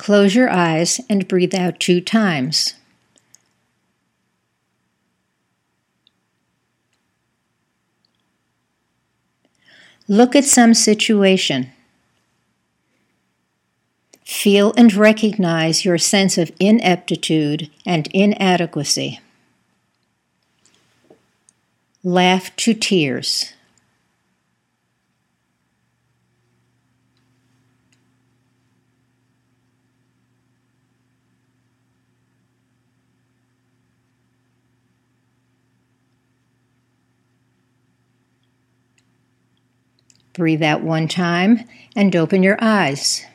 Close your eyes and breathe out 2 times. Look at some situation. Feel and recognize your sense of ineptitude and inadequacy. Laugh to tears. Breathe out 1 time and open your eyes.